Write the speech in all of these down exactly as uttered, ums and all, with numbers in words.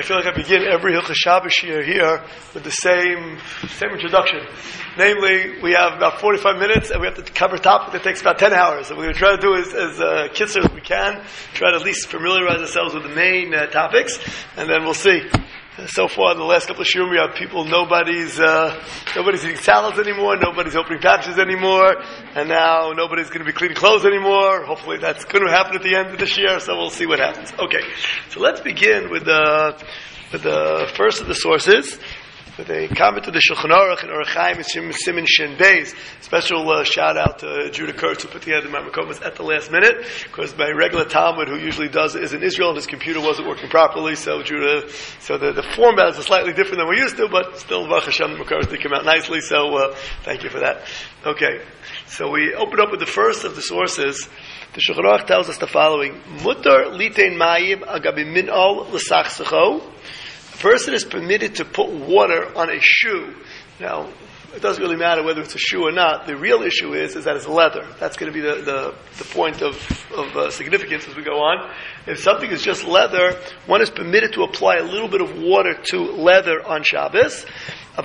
I feel like I begin every Hilchos Shabbos year here with the same same introduction. Namely, we have about forty-five minutes and we have to cover a topic that takes about ten hours. So we're going to try to do as, as uh, kitzer as we can, try to at least familiarize ourselves with the main uh, topics, and then we'll see. So far, in the last couple of shiurim, we have people, nobody's, uh, nobody's eating salads anymore, nobody's opening packages anymore, and now nobody's going to be cleaning clothes anymore. Hopefully that's going to happen at the end of this year, so we'll see what happens. Okay, so let's begin with the, with the first of the sources, with a comment to the Shulchan Aruch and Orach Chaim and Siman Shin Beis. Special uh, shout out to Judah Kurtz, who put together my makomas at the last minute, because my regular Talmud, who usually does it, is in Israel, and his computer wasn't working properly. So Judah, so the, the format is slightly different than we're used to, but still, Baruch Hashem, the makomas did come out nicely. So uh, thank you for that. Okay, so we open up with the first of the sources. The Shulchan Aruch tells us the following: Mutar litein mayim agabi minol l'sachsacho. A person is permitted to put water on a shoe. Now, it doesn't really matter whether it's a shoe or not. The real issue is, is that it's leather. That's going to be the, the, the point of, of uh, significance as we go on. If something is just leather, one is permitted to apply a little bit of water to leather on Shabbos. But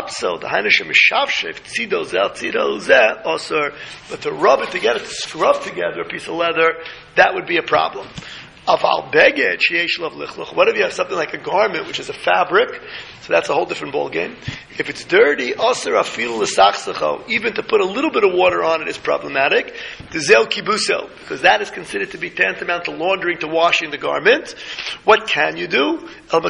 to rub it together, to scrub together a piece of leather, that would be a problem. What if you have something like a garment, which is a fabric? So that's a whole different ballgame. If it's dirty, even to put a little bit of water on it is problematic. Because that is considered to be tantamount to laundering, to washing the garment. What can you do?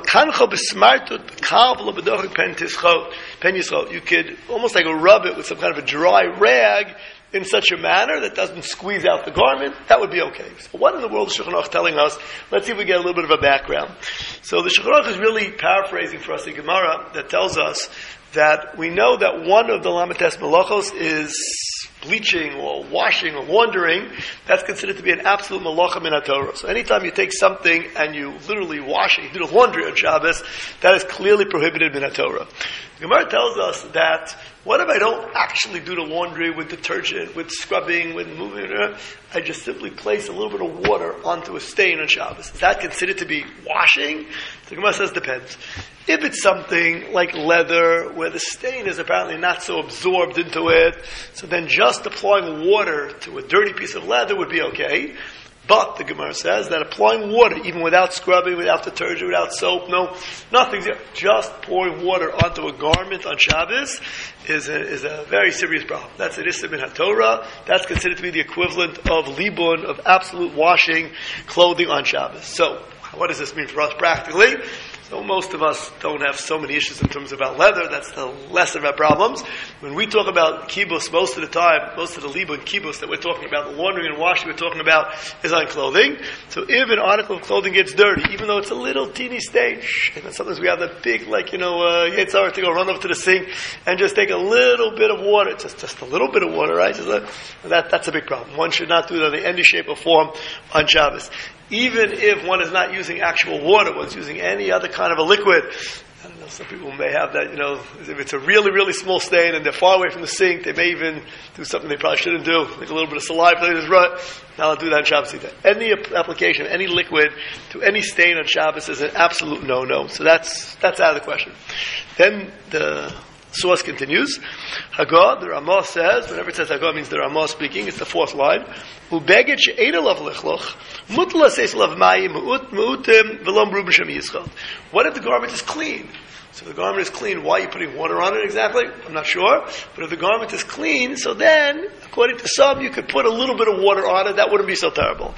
You could almost like rub it with some kind of a dry rag in such a manner that doesn't squeeze out the garment. That would be okay. So what in the world is Shulchan Aruch telling us? Let's see if we get a little bit of a background. So the Shulchan Aruch is really paraphrasing for us a Gemara that tells us that we know that one of the Lamites Malachos is bleaching or washing or laundering. That's considered to be an absolute malacha min haTorah. So anytime you take something and you literally wash it, you do the laundry on Shabbos, that is clearly prohibited min haTorah. The Gemara tells us that what if I don't actually do the laundry with detergent, with scrubbing, with moving? I just simply place a little bit of water onto a stain on Shabbos. Is that considered to be washing? The Gemara says depends. If it's something like leather, where the stain is apparently not so absorbed into it, so then just applying water to a dirty piece of leather would be okay. But the Gemara says that applying water, even without scrubbing, without detergent, without soap, no, nothing, just pouring water onto a garment on Shabbos is a, is a very serious problem. That's an Issa min haTorah. That's considered to be the equivalent of libun, of absolute washing clothing on Shabbos. So, what does this mean for us practically? So most of us don't have so many issues in terms about leather. That's the less of our problems. When we talk about kibbutz, most of the time, most of the libun kibbutz that we're talking about, the laundering and washing we're talking about, is on clothing. So if an article of clothing gets dirty, even though it's a little teeny stain, and then sometimes we have that big, like, you know, uh, Yetzirah to go run over to the sink and just take a little bit of water, just just a little bit of water, right? Just a, that that's a big problem. One should not do that in any shape or form on Shabbos. Even if one is not using actual water, one's using any other kind of a liquid. I don't know, some people may have that, you know, if it's a really, really small stain and they're far away from the sink, they may even do something they probably shouldn't do. Make a little bit of saliva, they just run. Now I'll do that on Shabbos either. Any application, any liquid to any stain on Shabbos is an absolute no-no. So that's, that's out of the question. Then the source continues. Hagah, the Ramah says, whenever it says Hagah, it means the Ramah speaking, it's the fourth line. Ubeged she'edelav lichloch, mutla seiselav mayim mu'utim v'lom rubin shem yischad. What if the garment is clean? So if the garment is clean, why are you putting water on it exactly? I'm not sure. But if the garment is clean, so then, according to some, you could put a little bit of water on it. That wouldn't be so terrible.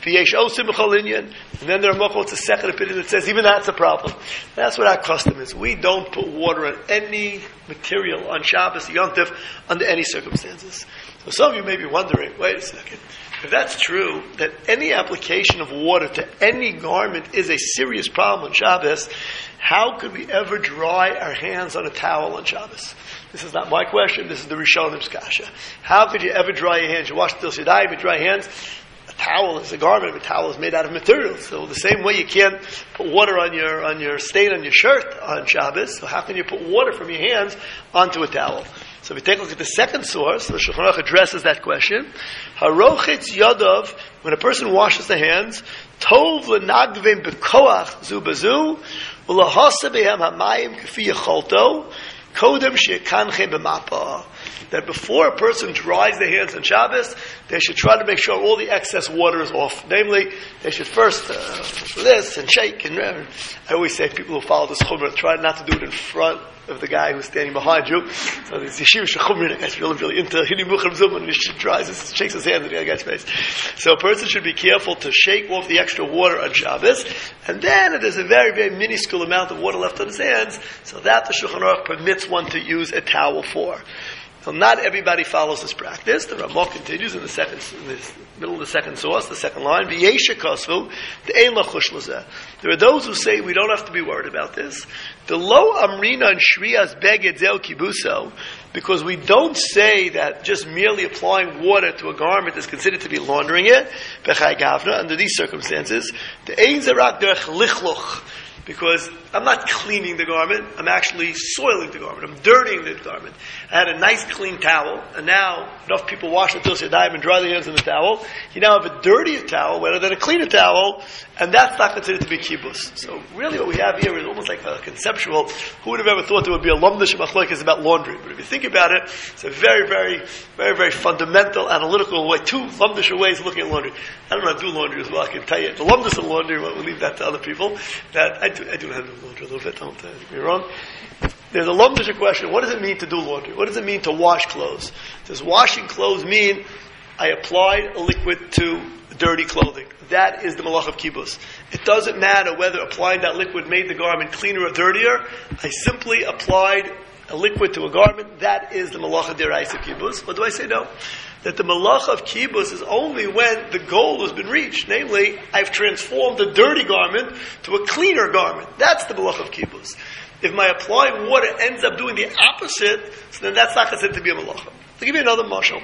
And then there are mochos, a second opinion that says even that's a problem. That's what our custom is. We don't put water on any material on Shabbos, Yom Tov, under any circumstances. So some of you may be wondering, wait a second. If that's true, that any application of water to any garment is a serious problem on Shabbos, how could we ever dry our hands on a towel on Shabbos? This is not my question, this is the Rishonim's kasha. How could you ever dry your hands? You wash till Shaddai, you dry your hands. A towel is a garment, a towel is made out of materials. So the same way you can't put water on your on your stain on your shirt on Shabbos, so how can you put water from your hands onto a towel? So if we take a look at the second source, the Shulchan Aruch addresses that question. Harochitz yadav, when a person washes the hands, tov lenagvim bekoach zu bazu, ulahasa behem hamayim k'fi yacholto, kodem she'kanchem b'mapa. That before a person dries their hands on Shabbos, they should try to make sure all the excess water is off. Namely, they should first uh, this and shake. And uh, I always say people who follow this chumrah, try not to do it in front of the guy who's standing behind you. So there's yeshiva shechumrah, the guy's really, really into hini mucham zum, and he dries his, shakes his hands in the other guy's face. So a person should be careful to shake off the extra water on Shabbos, and then if there's a very, very minuscule amount of water left on his hands, so that the Shulchan Aruch permits one to use a towel for. So not everybody follows this practice. The Ramah continues in the second, in the middle of the second source, the second line. V'yesha kasvu, the ein lachush lazeh. There are those who say we don't have to be worried about this. The lo amrina and shrias beged zeu kibuso, because we don't say that just merely applying water to a garment is considered to be laundering it. Bechai gavna, under these circumstances, the ein zarak derech lichloch. Because I'm not cleaning the garment, I'm actually soiling the garment, I'm dirtying the garment. I had a nice clean towel, and now enough people wash until they die and dry their hands in the towel. You now have a dirtier towel rather than a cleaner towel, and that's not considered to be kibbutz. So really what we have here is almost like a conceptual, who would have ever thought there would be a lumdish machlokes about laundry? But if you think about it, it's a very, very, very, very fundamental, analytical way, two lumdish ways of looking at laundry. I don't know how to do laundry as well, I can tell you. The lumdish of laundry, we'll leave that to other people. That I do, I do have to do laundry a little bit, don't uh, get me wrong. There's a lumdish question, what does it mean to do laundry? What does it mean to wash clothes? Does washing clothes mean I applied a liquid to dirty clothing? That is the malach of kibbutz. It doesn't matter whether applying that liquid made the garment cleaner or dirtier. I simply applied a liquid to a garment. That is the malach of deraisa kibbutz. What do I say? No. That the malach of kibbutz is only when the goal has been reached. Namely, I've transformed a dirty garment to a cleaner garment. That's the malach of kibbutz. If my applying water ends up doing the opposite, so then that's not considered to be a malacha. To give you another mashal,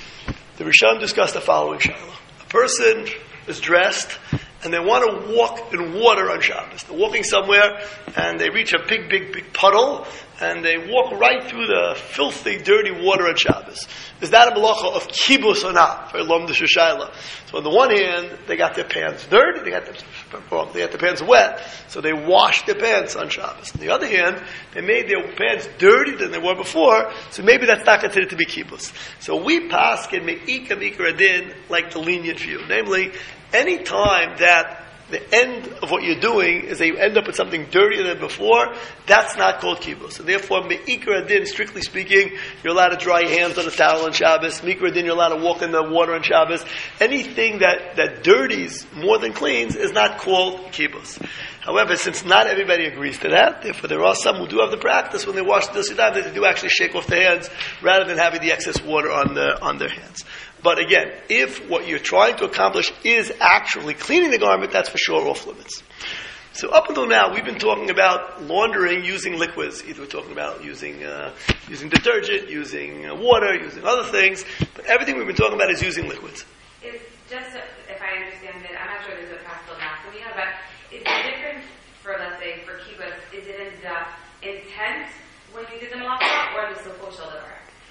the Rishon discussed the following shayla. A person is dressed and they want to walk in water on Shabbos. They're walking somewhere and they reach a big, big, big puddle and they walk right through the filthy, dirty water on Shabbos. Is that a malacha of kibbutz or not? For Lom de Shashayla. So on the one hand, they got their pants dirty, they got their, they got their pants wet, so they washed their pants on Shabbos. On the other hand, they made their pants dirtier than they were before, so maybe that's not considered to be kibbutz. So we paskin me'ika mikra adin like the lenient view. Namely, any time that the end of what you're doing is that you end up with something dirtier than before, that's not called kibbutz. And therefore, me'ikra adin, strictly speaking, you're allowed to dry your hands on a towel on Shabbos. Me'ikra adin, you're allowed to walk in the water on Shabbos. Anything that, that dirties more than cleans is not called kibbutz. However, since not everybody agrees to that, therefore there are some who do have the practice when they wash the siddam, they do actually shake off their hands rather than having the excess water on the, on their hands. But again, if what you're trying to accomplish is actually cleaning the garment, that's for sure off limits. So up until now, we've been talking about laundering using liquids. Either we're talking about using uh, using detergent, using uh, water, using other things. But everything we've been talking about is using liquids. It's just, if I understand it, I'm not sure there's a practical math for me, but is the difference for, let's say, for kibbutz, is it in the intent when you did the malacha or the sofo shel davar?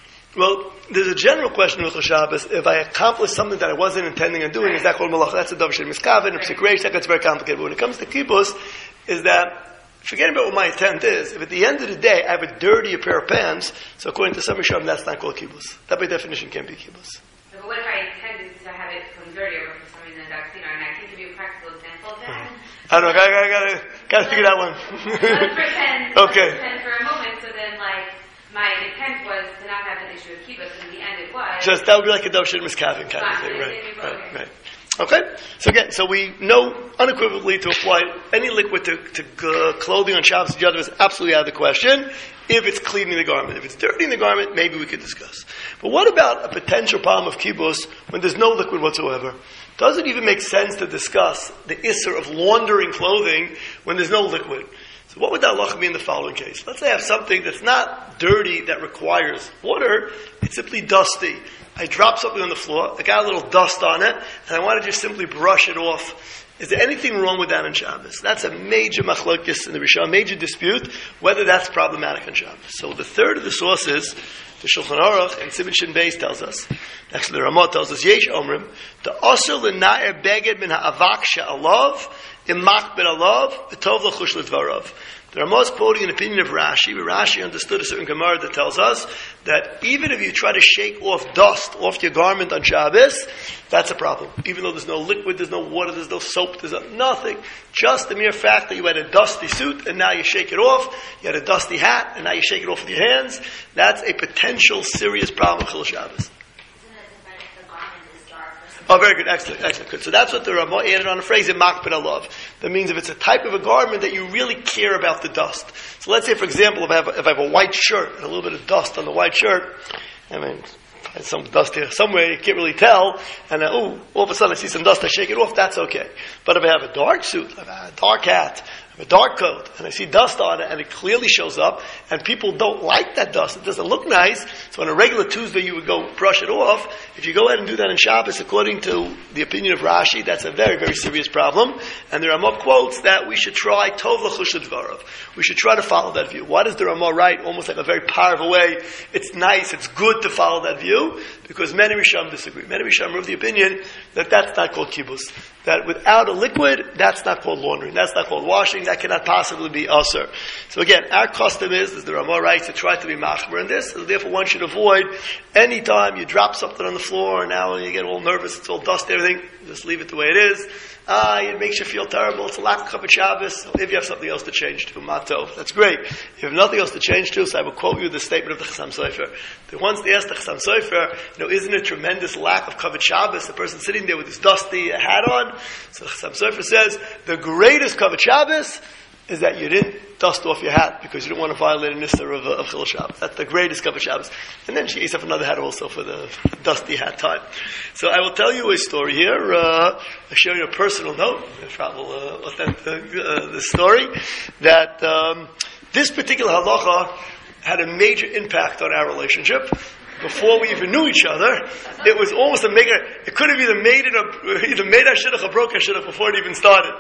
Well, there's a general question with Shabbos. If I accomplish something that I wasn't intending on doing, right. Is that called malacha? That's a davar shel miskaven, and psik reish, that gets very complicated. But when it comes to kibbutz, is that, forgetting about what my intent is, if at the end of the day I have a dirtier pair of pants, so according to some Rishonim, that's not called kibbutz. That by definition can't be kibbutz. But what if I intended to have it from dirtier or for some reason that's cleaner? And I can give you a practical example of that. I don't know, I gotta, gotta, gotta figure that one. Let's pretend, okay. let's pretend for a moment, so then like, my intent was to not have an issue of kibbutz, and in the end it was. Just, that would be like a davar shel miskaven kind of thing, right? Right, right. Okay? So again, so we know unequivocally to apply any liquid to, to uh, clothing on Shabbos and Yom Tov is absolutely out of the question. If it's cleaning the garment. If it's dirtying the garment, maybe we could discuss. But what about a potential problem of kibbutz when there's no liquid whatsoever? Does it even make sense to discuss the issur of laundering clothing when there's no liquid? So what would that halacha be in the following case? Let's say I have something that's not dirty that requires water, it's simply dusty. I dropped something on the floor, I got a little dust on it, and I want to just simply brush it off. Is there anything wrong with that on Shabbos? That's a major machlokes in the Rishon, major dispute, whether that's problematic on Shabbos. So the third of the sources, the Shulchan Aruch and Sibin Shin Beis tells us, actually the Ramah tells us, Yesh Omrim, the Osir l'na'er beged min ha'avak she'alav, imach ben alav, v'tov l'chush l'dvarav. The Ramah is quoting an opinion of Rashi, where Rashi understood a certain Gemara that tells us that even if you try to shake off dust off your garment on Shabbos, that's a problem. Even though there's no liquid, there's no water, there's no soap, there's nothing. Just the mere fact that you had a dusty suit and now you shake it off, you had a dusty hat and now you shake it off with your hands, that's a potential serious problem for Chil Shabbos. Oh, very good. Excellent. Excellent. Good. So that's what the Ramah added on the phrase, imak ben alav. That means if it's a type of a garment that you really care about the dust. So let's say, for example, if I have a, if I have a white shirt and a little bit of dust on the white shirt, I mean, there's some dust here somewhere, you can't really tell, and uh, oh, all of a sudden I see some dust, I shake it off, that's okay. But if I have a dark suit, if I have a dark hat, I have a dark coat, and I see dust on it, and it clearly shows up, and people don't like that dust, it doesn't look nice, so on a regular Tuesday you would go brush it off. If you go ahead and do that in Shabbos, according to the opinion of Rashi, that's a very, very serious problem, and the Ramah quotes that we should try tov l'chush l'dvarav. We should try to follow that view. Why does the Ramah write, almost like a very powerful way, it's nice, it's good to follow that view, because many Risham disagree. Many Risham are of the opinion that that's not called kibbutz. That without a liquid, that's not called laundering. That's not called washing. That cannot possibly be usher. So again, our custom is, as the Ramah writes, to try to be machmer in this. So therefore, one should avoid any time you drop something on the floor and now you get all nervous, it's all dust, everything. Just leave it the way it is. Ah, it makes you feel terrible. It's a lack of cup of Shabbos. So if you have something else to change to, matov, that's great. If you have nothing else to change to, so I will quote you the statement of the Chassam Sofer. That once they asked the Chassam Sofer, you know, isn't it a tremendous lack of kavod Shabbos? The person sitting there with his dusty hat on. So the Chassam Sofer says, the greatest kavod Shabbos is that you didn't dust off your hat because you didn't want to violate a nisser of, uh, of Chil Shabbos. That's the greatest kavod Shabbos. And then she gave herself another hat also for the dusty hat time. So I will tell you a story here. Uh, I'll show you a personal note. I travel uh, authentic uh, the story that um, this particular halacha had a major impact on our relationship. Before we even knew each other, it was almost a mega, it could have either made it or either made our shidduch or broke our shidduch before it even started.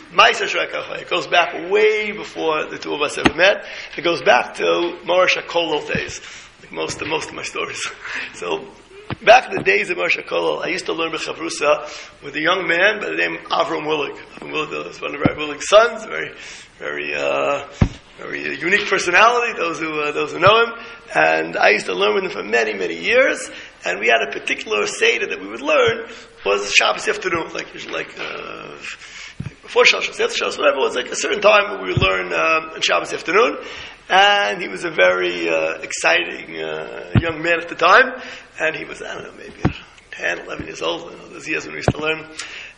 It goes back way before the two of us ever met. It goes back to Morosh HaKolol days. Like most of, most of my stories. So, back in the days of Morosh HaKolol, I used to learn B'chavrusa with a young man by the name of Avram Willig. Avram Willig was one of Rabbi Willig's sons, very, very, uh, very uh, unique personality, those who, uh, those who know him. And I used to learn with him for many, many years. And we had a particular Seder that we would learn was Shabbos afternoon, like, like, uh, before Shabbos, after Shabbos, whatever, it was like a certain time where we would learn, um, on Shabbos afternoon. And he was a very, uh, exciting, uh, young man at the time. And he was, I don't know, maybe ten, eleven years old, you know, those years when we used to learn.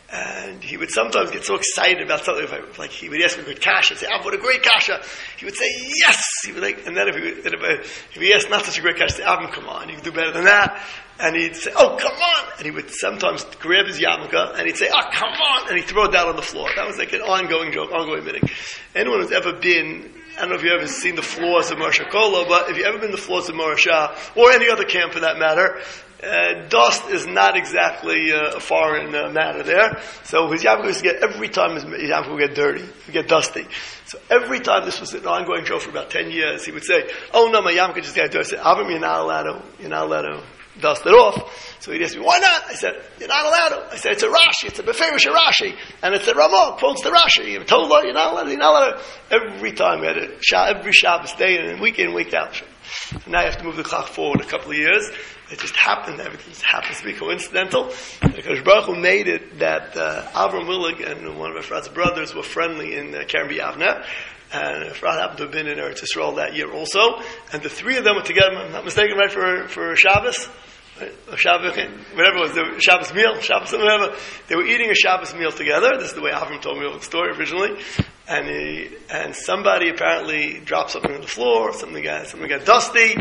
And he would sometimes get so excited about something, if I, like he would ask me a good kasha, and say, "Ah, what a great kasha!" He would say, "Yes." He would like, and then if he, would, if, I, if he asked not such a great kasha, say, "Avram, come on, you can do better than that." And he'd say, "Oh, come on!" And he would sometimes grab his yarmulke and he'd say, "Oh, come on!" And he'd throw it down on the floor. That was like an ongoing joke, ongoing meeting. Anyone who's ever been, I don't know if you've ever seen the floors of Morosh HaKolol, but if you've ever been to the floors of Morashah, or any other camp for that matter, Uh, dust is not exactly uh, a foreign uh, matter there. So his yarmulke used to get, every time his yarmulke would get dirty, would get dusty. So every time, this was an ongoing joke for about ten years, he would say, "Oh no, my yarmulke just got dirty." I said, "Avram, you're not allowed to, you're not allowed to dust it off." So he'd ask me, "Why not?" I said, "You're not allowed to." I said, "It's a Rashi, it's a Beferish Rashi." And it's a Ramah, quotes the Rashi. You're told, you're not allowed to, you're not allowed to. Every time we had a, every Shabbos day, and week in, week out. And now you have to move the clock forward a couple of years. It just happened. Everything just happens to be coincidental. Because Baruch Hu made it that uh, Avram Willig and one of Efrat's brothers were friendly in uh, Kerem B'Yavneh. And Efrat happened to have been in Eretz Yisrael that year also. And the three of them were together, if I'm not mistaken, right, for, for Shabbos? Right? Shabbos, whatever it was, the Shabbos meal, Shabbos, whatever. They were eating a Shabbos meal together. This is the way Avram told me the story originally. And he, and somebody apparently dropped something on the floor, something got, something got dusty,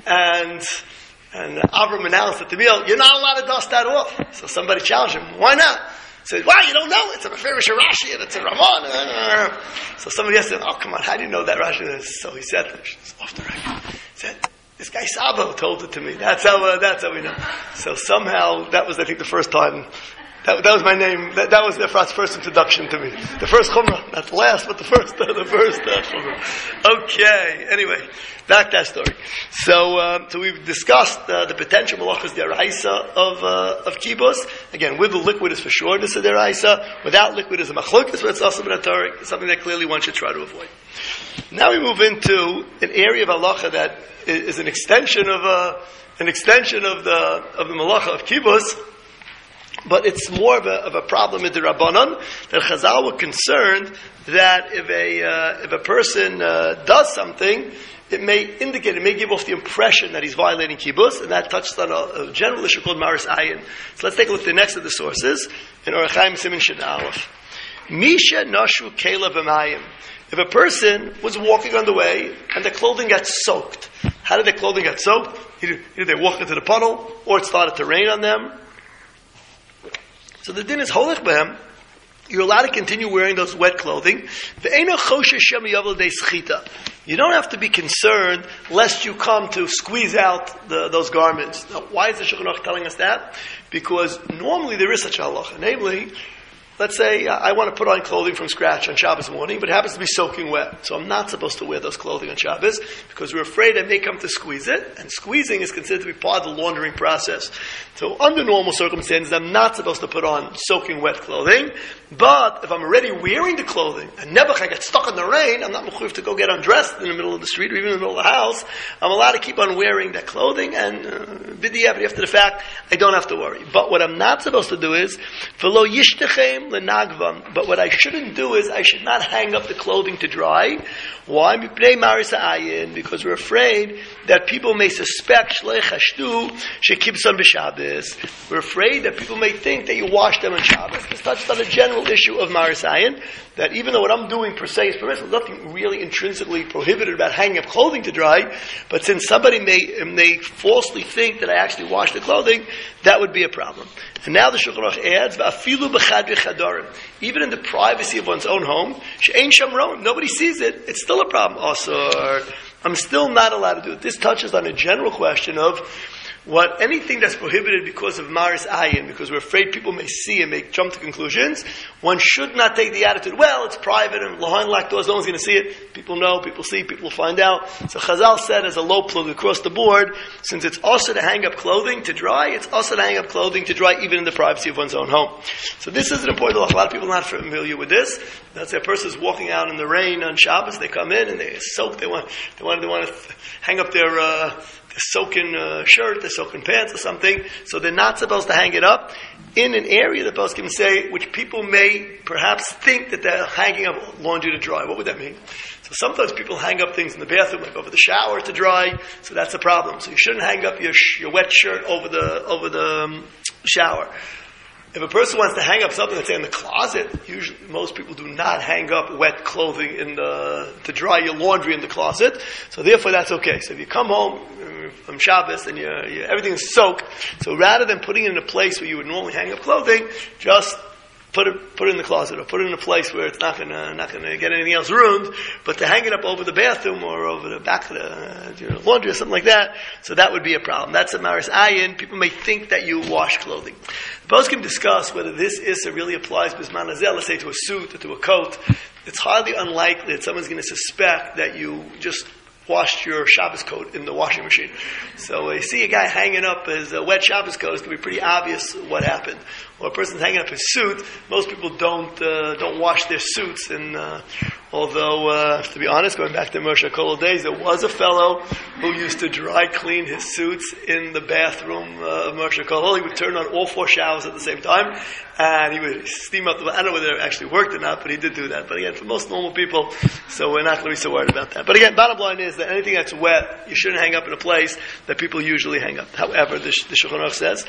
and And Avram announced at the meal, "You're not allowed to dust that off." So somebody challenged him, "Why not?" He said, "Why? You don't know? It's a Beferish Rashi and it's a Ramah." So somebody asked him, "Oh, come on, how do you know that Rashi?" So he said, off the record, he said, this guy Sabo told it to me. That's how, uh, that's how we know. So somehow, that was, I think, the first time. That, that was my name. That, that was the first, first introduction to me. The first chumrah. Not the last, but the first, uh, the first uh, chumrah. Okay. Anyway, back to that story. So, um, so we've discussed uh, the potential malachas deraisa of uh, of kibbutz. Again, with the liquid is for sure this is deraisa. Without liquid is a machlokas, but it's also b'natarik. Something that clearly one should try to avoid. Now we move into an area of halacha that is an extension of uh, an extension of the of the malacha of kibbutz. But it's more of a, of a problem with the Rabbanon, that Chazal were concerned that if a, uh, if a person uh, does something, it may indicate, it may give off the impression that he's violating kibbutz, and that touched on a, a general issue called Maris Ayin. So let's take a look at the next of the sources, in Orach Chaim Siman Shin Aleph. Misha Nashu Kela V'mayim. If a person was walking on the way, and their clothing got soaked. How did their clothing get soaked? Either, either they walked into the puddle, or it started to rain on them. So the din is holech behem. You're allowed to continue wearing those wet clothing. You don't have to be concerned lest you come to squeeze out the, those garments. Now, why is the Shulchan Aruch telling us that? Because normally there is such a halacha. Namely, let's say I want to put on clothing from scratch on Shabbos morning, but it happens to be soaking wet. So I'm not supposed to wear those clothing on Shabbos because we're afraid I may come to squeeze it, and squeezing is considered to be part of the laundering process. So under normal circumstances, I'm not supposed to put on soaking wet clothing, but if I'm already wearing the clothing, and never I get stuck in the rain, I'm not mechuyev to go get undressed in the middle of the street or even in the middle of the house. I'm allowed to keep on wearing that clothing, and b'diavad, after the fact, I don't have to worry. But what I'm not supposed to do is, v'lo yishtechem lenagvam. But what I shouldn't do is, I should not hang up the clothing to dry. Why? Because we're afraid that people may suspect shlei chashtu shekibsam b'Shabbos. We're afraid that people may think that you wash them on Shabbos. It's touched on a general issue of Maris Ayin, that even though what I'm doing per se is permissible, nothing really intrinsically prohibited about hanging up clothing to dry, but since somebody may may falsely think that I actually wash the clothing, that would be a problem. And now the Shulchan Aruch adds, "Va'afilu b'chadrei chadarim." Even in the privacy of one's own home, she'ein shamron, nobody sees it, it's still a problem. Also, I'm still not allowed to do it. This touches on a general question of what anything that's prohibited because of Maris Ayin, because we're afraid people may see and may jump to conclusions. One should not take the attitude, well, it's private and behind locked doors, no one's going to see it. People know, people see, people find out. So Chazal said as a low plug across the board, since it's also to hang up clothing to dry, it's also to hang up clothing to dry even in the privacy of one's own home. So this is an important law. A lot of people are not familiar with this. That's a person is walking out in the rain on Shabbos, they come in and they soak, they want, they want, they want to hang up their, uh, their soaking uh, shirt, their soaking pants or something, so they're not supposed to hang it up in an area, the poskim say, which people may perhaps think that they're hanging up laundry to dry. What would that mean? So sometimes people hang up things in the bathroom, like over the shower to dry, so that's a problem. So you shouldn't hang up your, sh- your wet shirt over the, over the um, shower. If a person wants to hang up something, let's say in the closet, usually most people do not hang up wet clothing in the, to dry your laundry in the closet. So therefore that's okay. So if you come home from Shabbos and you're, you're, everything is soaked, so rather than putting it in a place where you would normally hang up clothing, just put it, put it in the closet or put it in a place where it's not gonna, not gonna get anything else ruined, but to hang it up over the bathroom or over the back of the you know, laundry or something like that, so that would be a problem. That's a Maris Ayin. People may think that you wash clothing. The poskim discuss whether this issa really applies bisman hazeh, let's say to a suit or to a coat. It's highly unlikely that someone's going to suspect that you just washed your Shabbos coat in the washing machine. So uh, you see a guy hanging up his uh, wet Shabbos coat, it's going to be pretty obvious what happened. Or a person's hanging up his suit, most people don't uh, don't wash their suits. And uh, although, uh, to be honest, going back to Moshe Kol days, there was a fellow who used to dry clean his suits in the bathroom uh, of Moshe Kol. He would turn on all four showers at the same time, and he would steam up the... I don't know whether it actually worked or not, but he did do that. But again, for most normal people, so we're not going to be so worried about that. But again, bottom line is that anything that's wet, you shouldn't hang up in a place that people usually hang up. However, the, the Shulchan Aruch says,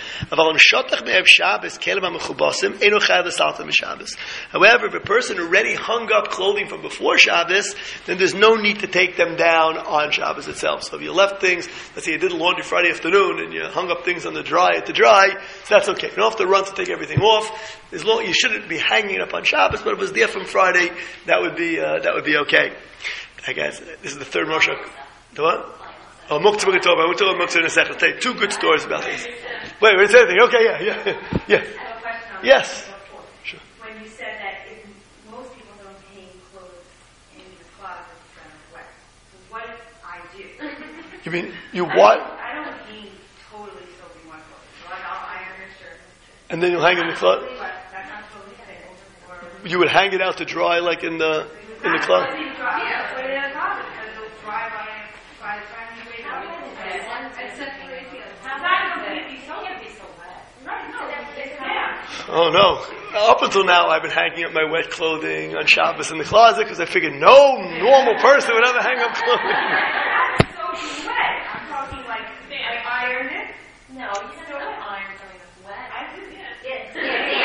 however, if a person already hung up clothing from before Shabbos, then there's no need to take them down on Shabbos itself. So if you left things, let's say you did laundry Friday afternoon and you hung up things on the dry to dry, so that's okay. You don't have to run to take everything off. As long you shouldn't be hanging it up on Shabbos, but if it was there from Friday, that would be uh, that would be okay. I guess this is the third Moshe. The what? Oh, Muktzah we're going to talk about. We'll talk about Muktzah in a second. I'll tell you two good stories about this. Wait, wait, say anything. Okay, yeah, yeah, yeah. I have a question on Yes. before. Sure. When you said that if most people don't hang clothes in the closet that are wet, what if I do? You mean, you I what? don't, I don't hang totally soaking wet clothes. So like I'll iron a shirt. And then you'll hang it in the closet? Totally wet. That's not totally fit. Or You would hang it out to dry like in the, in the closet? Yeah, put it in a closet because it'll dry by, by the time you wake up. Now that completely soaked. It can't be so wet. Right, no, it's bad. Oh no. Up until now, I've been hanging up my wet clothing on Shabbos in the closet because I figured no normal person would ever hang up clothing. That's soaking wet. I'm talking like I ironed it. No, you still don't iron something that's wet. I did it. Yes.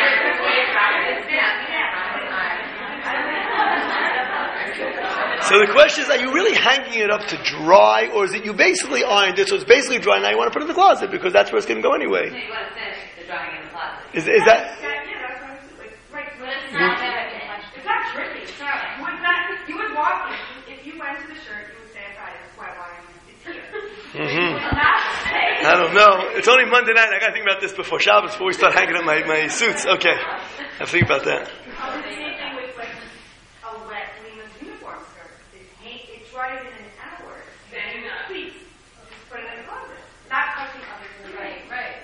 So the question is, are you really hanging it up to dry, or is it you basically ironed it, so it's basically dry, now you want to put it in the closet because that's where it's going to go anyway? You want to finish the drying in the closet. Is, is that... Yeah, that's what I'm like. Right, But it's not that it's not tricky. It's not. You would not. You would walk in. If you went to the shirt, you would say, "Aside, it's wet. Why it's here." Mm-hmm. You would not say. I don't know. It's only Monday night. I got to think about this before Shabbos, before we start hanging up my, my suits. Okay. I have to think about that. Oh, the same thing with like a wet Lima's uniform skirt. It, hang, it dries in an hour. Then please just put it in the closet. Not touching other things. Right, right.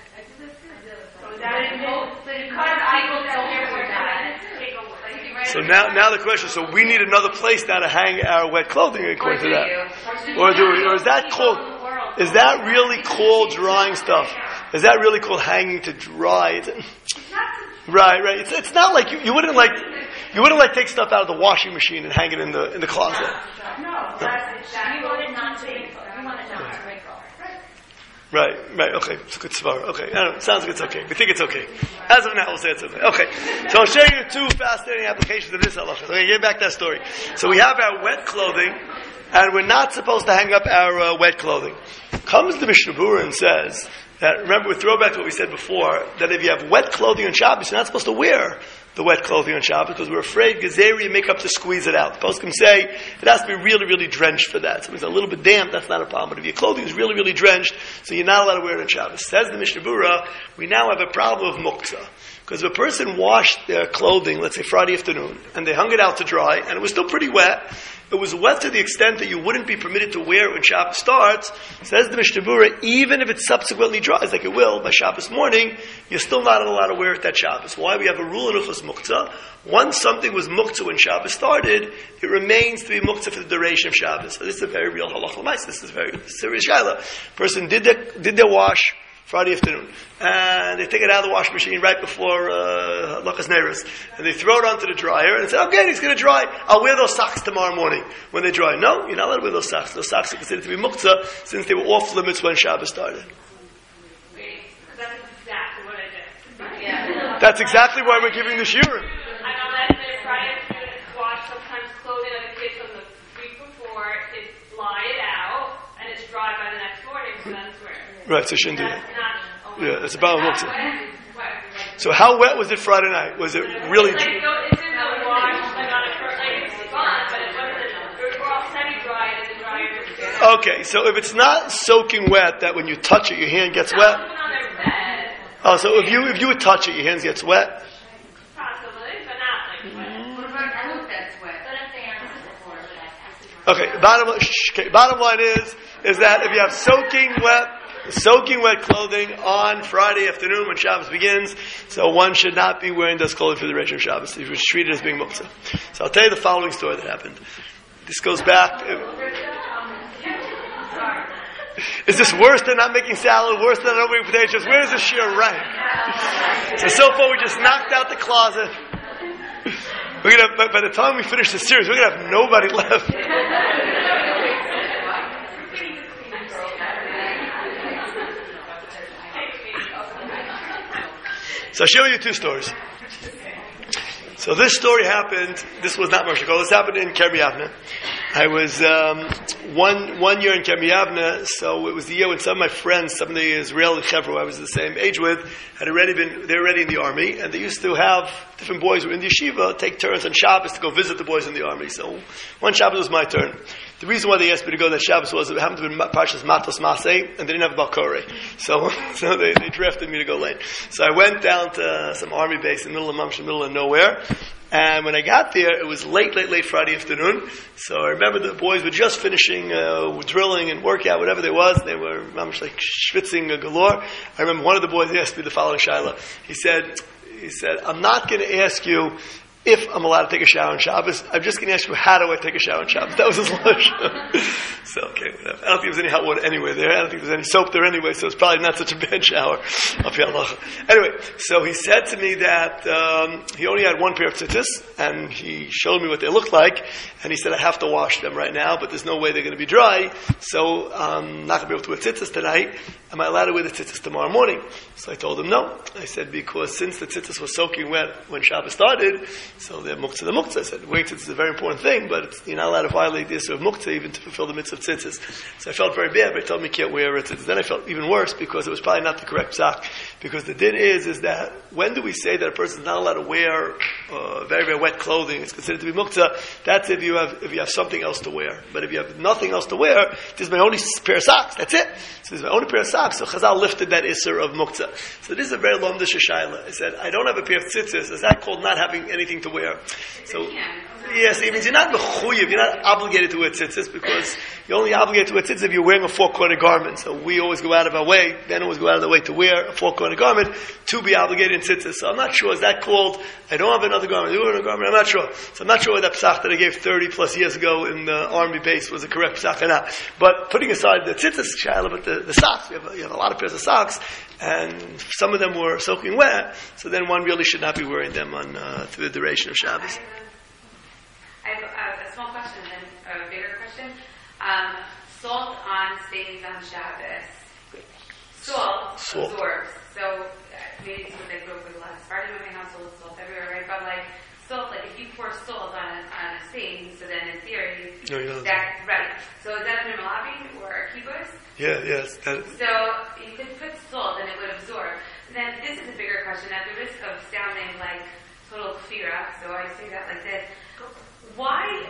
So that is because I go down there for that. Take away. So now, now the question, so we need another place now to hang our wet clothing according to that. Or do we, or is that called, is that really called drying stuff? Is that really called hanging to dry? Is it- Right, right. It's it's not like you, you wouldn't like you wouldn't like take stuff out of the washing machine and hang it in the in the closet. No, that's exactly. You want it not to wrinkle. You want it not to wrinkle. Right, right. Okay, it's a good svar. Okay, I don't know. It sounds like it's okay. We think it's okay. As of now, we'll say it's okay. Okay, so I'll show you two fascinating applications of this halacha. Okay, get back to that story. So we have our wet clothing, and we're not supposed to hang up our uh, wet clothing. Comes the Mishnah Berurah and says that, remember, we throw back to what we said before, that if you have wet clothing on Shabbos, you're not supposed to wear the wet clothing on Shabbos because we're afraid Gezeri make up to squeeze it out. The poskim say it has to be really, really drenched for that. So if it's a little bit damp, that's not a problem. But if your clothing is really, really drenched, so you're not allowed to wear it on Shabbos. Says the Mishnah Berurah, we now have a problem of muktzah. Because if a person washed their clothing, let's say Friday afternoon, and they hung it out to dry, and it was still pretty wet, it was wet to the extent that you wouldn't be permitted to wear it when Shabbos starts, says the Mishnah Berurah, even if it subsequently dries, like it will by Shabbos morning, you're still not allowed to wear it that Shabbos. Why? We have a rule in Uchos Muktzah. Once something was Muktzah when Shabbos started, it remains to be Muktzah for the duration of Shabbos. So this is a very real halacha l'maisa. This is a very serious shayla. Person did their, did their wash Friday afternoon, and they take it out of the washing machine right before uh, Lakas Neiros, and they throw it onto the dryer, and say, okay, it's going to dry. I'll wear those socks tomorrow morning when they dry. No, you're not allowed to wear those socks. Those socks are considered to be muktzah since they were off limits when Shabbos started. That's exactly what I did. Yeah. That's exactly why we're giving the shiurim. I know that the Friday students wash sometimes clothing of the kids from the week before, they lie it out, and it's dry by the next morning, so that's where. Right, so shouldn't do That's that. not. Yeah, it's about That's muktzah. wet. Wet. So how wet was it Friday night? Was it really? It's like, no, it's in the wash, like on a curtain, like it's fun, but it wasn't, we're all semi-dry in the dryer. Okay, so if it's not soaking wet, that when you touch it, your hand gets wet. Even on their bed, Oh, so if you if you would touch it, your hands gets wet. possibly, but not like wet. What about I hope that's wet. But if they aren't before, but I Okay, bottom shh, okay, bottom line is is that if you have soaking wet soaking wet clothing on Friday afternoon when Shabbos begins, so one should not be wearing those clothing for the duration of Shabbos. It was treated as being muktzah. So I'll tell you the following story that happened. This goes back. Is this worse than not making salad? Worse than not making potatoes? Where does this sheer rank? So so far we just knocked out the closet. We're gonna by, by the time we finish the series, we're gonna have nobody left. So I'll show you two stories. So this story happened, this was not Moshe Kol, this happened in Kerem Yavneh. I was um, one one year in Kerem Yavneh, so it was the year when some of my friends, some of the Israeli Chevro I was the same age with, had already been, they were already in the army, and they used to have different boys who were in the yeshiva take turns on Shabbos to go visit the boys in the army. So one Shabbos was my turn. the reason why they asked me to go that Shabbos was it happened to be Parshas Matos Masei, and they didn't have Balkore. So, so they, they drafted me to go late. So I went down to some army base in the middle of Mamsh, in the middle of nowhere. And when I got there, it was late, late, late Friday afternoon. So I remember the boys were just finishing uh, drilling and workout, whatever there was. They were Mamsh like schwitzing uh, galore. I remember one of the boys asked me the following shaila. He said, he said, I'm not going to ask you if I'm allowed to take a shower on Shabbos. I'm just going to ask you, how do I take a shower on Shabbos? That was his lashon. So, okay, whatever. I don't think there was any hot water anyway there. I don't think there was any soap there anyway, so it's probably not such a bad shower. Anyway, so he said to me that um, he only had one pair of tzitzis, and he showed me what they looked like, and he said, I have to wash them right now, but there's no way they're going to be dry, so I'm not going to be able to wear tzitzis tonight. Am I allowed to wear the tzitzis tomorrow morning? So I told him no. I said, because since the tzitzis was soaking wet when Shabbos started, so they're muktzah the muktzah. I said, wearing tzitzis is a very important thing, but it's, you're not allowed to violate the issue of muktzah even to fulfill the mitzvah of tzitzis. So I felt very bad, but he told me you can't wear tzitzis. Then I felt even worse because it was probably not the correct psak. Because the din is, is that when do we say that a person is not allowed to wear uh, very, very wet clothing? It's considered to be muktzah. That's if you have if you have something else to wear. But if you have nothing else to wear, this is my only pair of socks. That's it. So this is my only pair of socks. So Chazal lifted that isser of muktzah. So this is a very lomdish shayla. I said, I don't have a pair of tzitzis. Is that called not having anything to wear? So yes, it means you're not mechuyev, you're not obligated to wear tzitzis because you're only obligated to wear tzitzis if you're wearing a four-corner garment. So we always go out of our way, then always go out of the way to wear a four-corner garment to be obligated in tzitzis. So I'm not sure, is that called, I don't have another garment, I do have another garment, I'm not sure. So I'm not sure whether that psach that I gave thirty plus years ago in the army base was the correct psach or not. But putting aside the tzitzis shayla, but the, the socks, you have, a, you have a lot of pairs of socks, and some of them were soaking wet, so then one really should not be wearing them on uh, through the duration of Shabbos. I have a, a small question and then a bigger question. Um, salt on stains on Shabbos. Salt, salt. absorbs. So uh, maybe it's because I grew up with a lot of Spartan in my household, salt everywhere, right? But like salt, like if you pour salt on a, on a stain, so then in theory, no, you don't. that's right. So is that a malabi or a kibbutz? Yeah, yes. That so you could put salt and it would absorb. Then this is a bigger question. At the risk of sounding like total kfira, so I say that like this. Why,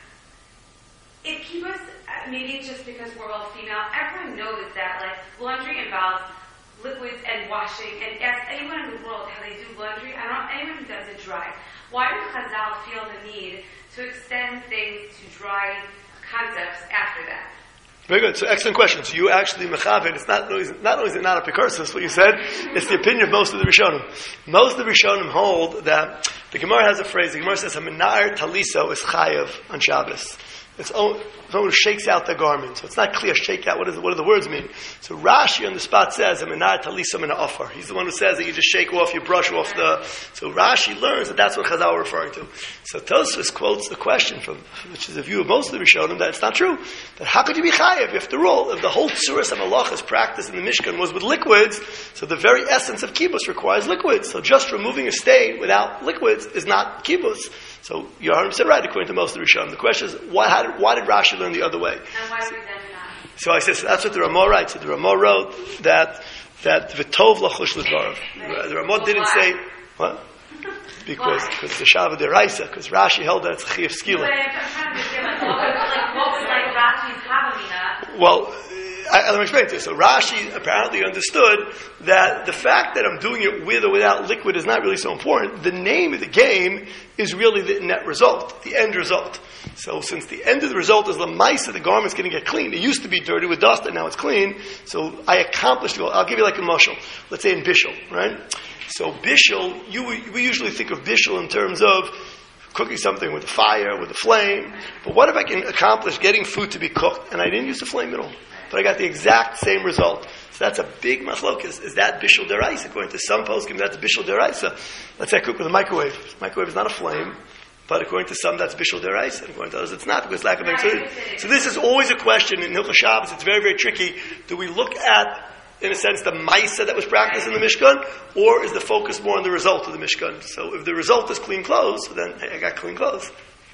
if kibbutz, maybe it's just because we're all female, everyone knows that like laundry involves liquids and washing, and ask anyone in the world how they do laundry, I don't know anyone who does it dry. Why do Chazal feel the need to extend things to dry concepts after that? Very good. So excellent question. So you actually mechaven. It's not only not only is it not a pikursus, what you said, it's the opinion of most of the Rishonim. Most of the Rishonim hold that the Gemara has a phrase. The Gemara says, "Haminar taliso is chayav on Shabbos." It's someone who shakes out the garment. So it's not clear, shake out. What, is, what do the words mean? So Rashi on the spot says, Aminar Talisa Mina Offer. He's the one who says that you just shake off, you brush off the... So Rashi learns that that's what Chazal are referring to. So Tosfos quotes the question, from, which is a view of most of the Rishonim, that it's not true. That how could you be chayav? After all, if the whole tzuras of halachas practice in the Mishkan was with liquids, so the very essence of kibbutz requires liquids. So just removing a stain without liquids is not kibbutz. So you're one hundred percent right according to most of the Rishonim. The question is, why, how did, why did Rashi learn the other way? And why do we then not? So I said, so that's what the Ramah writes. So the Ramah wrote that that v'tov lachush l'dvarav. The Ramah didn't say what because because the Shavah deraisa because Rashi held that it's a chiyuv skila. But I'm trying to understand, like, what was like what was like Rashi's havamina? Well. I, let me explain to you. So Rashi apparently understood that the fact that I'm doing it with or without liquid is not really so important. The name of the game is really the net result, the end result. So since the end of the result is the mice of the garment's going to get clean. It used to be dirty with dust and now it's clean. So I accomplished it. I'll give you like a mushal. Let's say in Bishul, right? So Bishul, you, we usually think of Bishul in terms of cooking something with a fire, with a flame. But what if I can accomplish getting food to be cooked and I didn't use the flame at all? But I got the exact same result. So that's a big machlokas. Is that bishul deraisa? According to some poskim, that's bishul deraisa. Let's say I cook with a microwave. Microwave is not a flame, but according to some, that's bishul deraisa. According to others, it's not because lack of so, so this is always a question in Hilchos Shabbos. It's very, very tricky. Do we look at, in a sense, the ma'isa that was practiced in the Mishkan, or is the focus more on the result of the Mishkan? So if the result is clean clothes, then hey, I got clean clothes.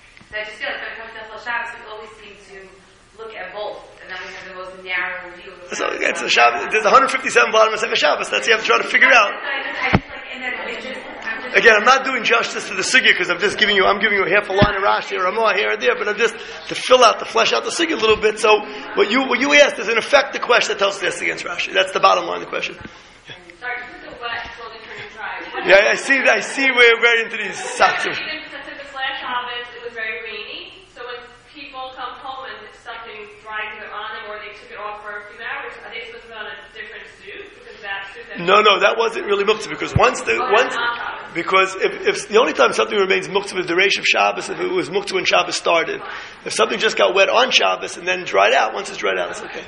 I just feel like when it comes to Hilchos Shabbos, we always seem to look at both. And then we have the most narrow view. So again, so Shabbos, there's one hundred fifty-seven bottom of Shabbos. That's you have to try to figure out. So I just, I just like, and then it's just, I'm just again, I'm not doing justice to the sugya because I'm just giving you, I'm giving you a half a line of Rashi or a more here or there, but I'm just to fill out, to flesh out the sugya a little bit. So what you what you asked is in effect the question that tells us this against Rashi. That's the bottom line of the question. Yeah. Sorry, put the wet clothing turning dry. Yeah, I see. I see. We're very into these socks. Even since it was last Shabbos, it was very rainy. So when people come home and something dries either on them or they took it off for a few hours, are they supposed to put on a different suit because that suit? That No, no, that wasn't really muktzah because once the oh, once not because if, if the only time something remains muktzah with the duration of Shabbos if it was muktzah when Shabbos started. If something just got wet on Shabbos and then dried out, once it's dried out, it's okay.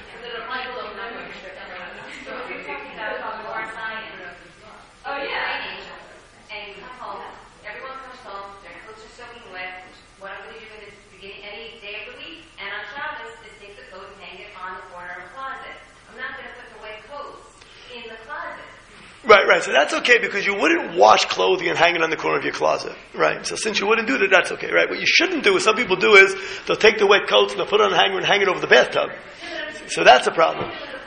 Oh yeah. And you come home, everyone comes home, their clothes are soaking wet. What I'm going to do in the beginning, any day of the week, and on Shabbos, is take the coat and hang it on the corner of a closet. I'm not going to put the wet coats in the closet. Right, right. So that's okay because you wouldn't wash clothing and hang it on the corner of your closet, right? So since you wouldn't do that, that's okay, right? What you shouldn't do, is some people do, is they'll take the wet coats and they'll put it on a hanger and hang it over the bathtub. So that's a problem.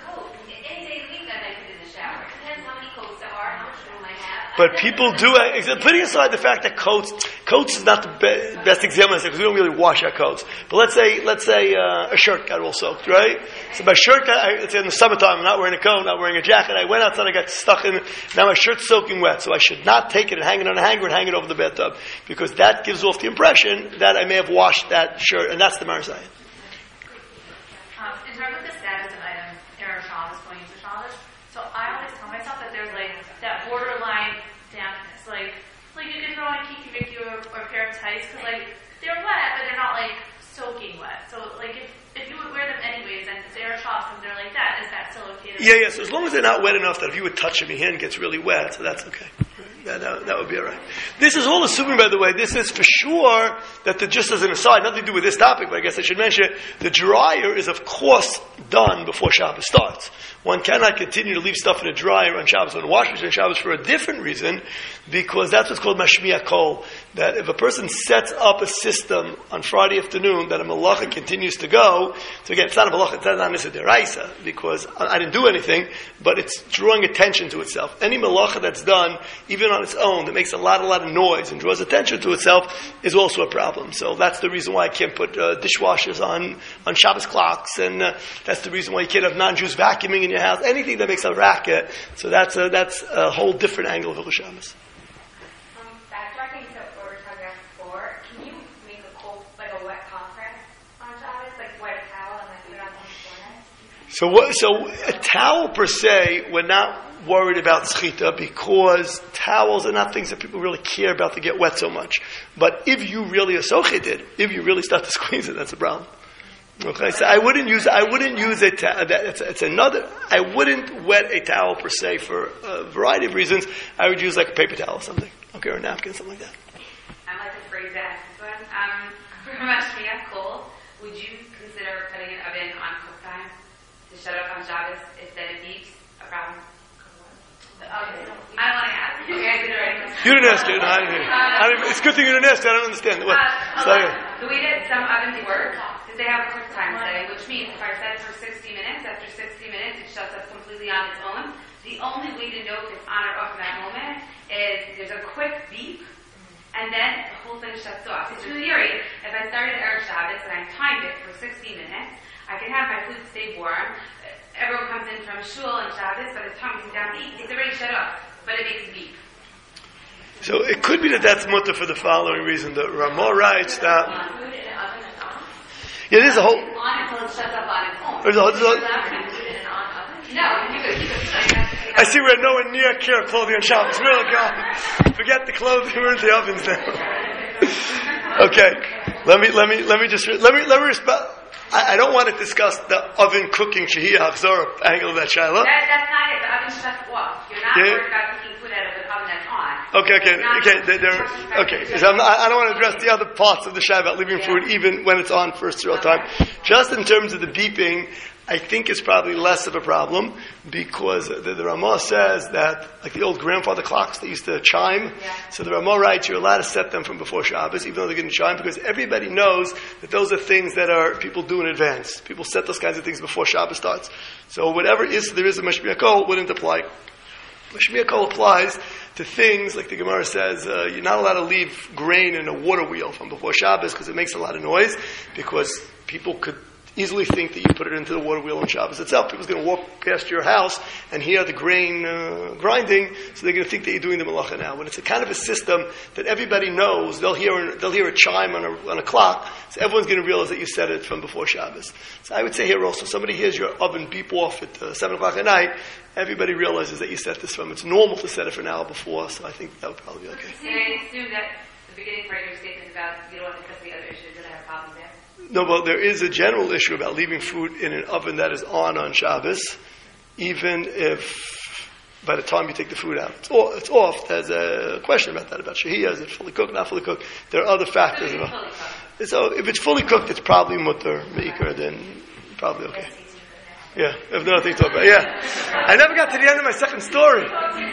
But people do, uh, putting aside the fact that coats, coats is not the be- best example because we don't really wash our coats. But let's say, let's say uh, a shirt got all soaked, right? So my shirt got, I, let's say in the summertime, I'm not wearing a coat, not wearing a jacket. I went outside, I got stuck in. Now my shirt's soaking wet, so I should not take it and hang it on a hanger and hang it over the bathtub because that gives off the impression that I may have washed that shirt, and that's the Marzayim. Um, in terms of the status of items Erev Shabbos going into Shabbos, so I always tell myself that there's like that borderline dampness, like like you can throw on a kiki Vicky or, or a pair of tights because like they're wet, but they're not like soaking wet. So like if if you would wear them anyways, and it's Erev Shabbos and they're like that, is that still okay? To Yeah, yeah. So as long as they're not wet enough that if you would touch them, your hand gets really wet, so that's okay. That, that, that would be all right. This is all assuming, by the way, this is for sure that the, just as an aside, nothing to do with this topic, but I guess I should mention it, the dryer is of course done before Shabbos starts. One cannot continue to leave stuff in a dryer on Shabbos and wash it on Shabbos for a different reason, because that's what's called mashmiya kol. That if a person sets up a system on Friday afternoon that a malacha continues to go, so again, it's not a malacha, it's not necessarily deraisa, because I, I didn't do anything, but it's drawing attention to itself. Any malacha that's done, even on its own, that makes a lot, a lot of noise and draws attention to itself, is also a problem. So that's the reason why I can't put uh, dishwashers on, on Shabbos clocks, and uh, that's the reason why you can't have non-Jews vacuuming in your house, anything that makes a racket. So that's a, that's a whole different angle of Hilchos Shabbos. Um, backtracking to what we were talking about before, can you make a cold, like a wet compress on Shabbos, like wet towel and like put it on the corner? So what, so a towel per se, we're not worried about schita because towels are not things that people really care about to get wet so much. But if you really are socheted, if you really start to squeeze it, that's a problem. Okay, so I wouldn't use I wouldn't use a towel. It's, it's another. I wouldn't wet a towel per se for a variety of reasons. I would use like a paper towel or something, okay, or a napkin, something like that. I like the phrase that this one. Um, for Mashmiach Kol, would you consider putting an oven on cook time to shut off on Shabbos if then it beeps? A problem? Okay. I don't want to ask. You guys did already. You didn't ask it. No, I didn't. I didn't, it's a good thing you didn't ask. I don't understand. What? Uh, So, the way that some ovens work is they have a cook time setting, which means if I set it for sixty minutes, after sixty minutes it shuts up completely on its own. The only way to know if it's on or off in that moment is there's a quick beep, and then the whole thing shuts off. It's really eerie. If I started Erev Shabbos and I timed it for sixty minutes, I can have my food stay warm. Everyone comes in from shul on Shabbos, but it's time to sit down to eat. It's already shut off, but it makes a beep. so it could be that that's mutter for the following reason. The Ramah writes that. Yeah, there's a whole. On until it shuts up on its own. There's a, there's a, No, you could, you could. I see we're nowhere near care clothing on Shabbos. Really, God, forget the clothing. We're in the ovens now. Okay, let me let me let me just let me let me respond. I, I don't want to discuss the oven cooking shehiyah hachzorah angle of that shiloh. That, that's not it. The oven shuts off. You're not Yeah. worried about cooking food out of the oven that's on. Okay, okay, okay. They're, they're, okay. So I'm not, I don't want to address the other parts of the shayla about leaving food even when it's on first throughout time. Just in terms of the beeping, I think it's probably less of a problem because the, the Ramah says that, like the old grandfather clocks that used to chime, Yeah. so the Ramah writes you're allowed to set them from before Shabbos, even though they're going to chime, because everybody knows that those are things that are people do in advance. People set those kinds of things before Shabbos starts. So whatever is there is a Mashmiach Kol wouldn't apply. Mashmiach Kol applies to things, like the Gemara says, uh, you're not allowed to leave grain in a water wheel from before Shabbos because it makes a lot of noise, because people could easily think that you put it into the water wheel on Shabbos itself. People's going to walk past your house and hear the grain uh, grinding, so they're going to think that you're doing the malacha now. When it's a kind of a system that everybody knows, they'll hear they'll hear a chime on a, on a clock, so everyone's going to realize that you said it from before Shabbos. So I would say here also, somebody hears your oven beep off at uh, seven o'clock at night, everybody realizes that you set this from. It's normal to set it for an hour before, so I think that would probably be okay. And I assume that the beginning part of your statement about you don't want to discuss the other issues that I have problems there. No, but there is a general issue about leaving food in an oven that is on on Shabbos, even if by the time you take the food out, it's off. It's off. There's a question about that, about shahiyah. Is it fully cooked, not fully cooked? There are other factors. So, about, so if it's fully cooked, it's probably mutter, meikar, then probably okay. Yeah, I have nothing to talk about. Yeah. I never got to the end of my second story.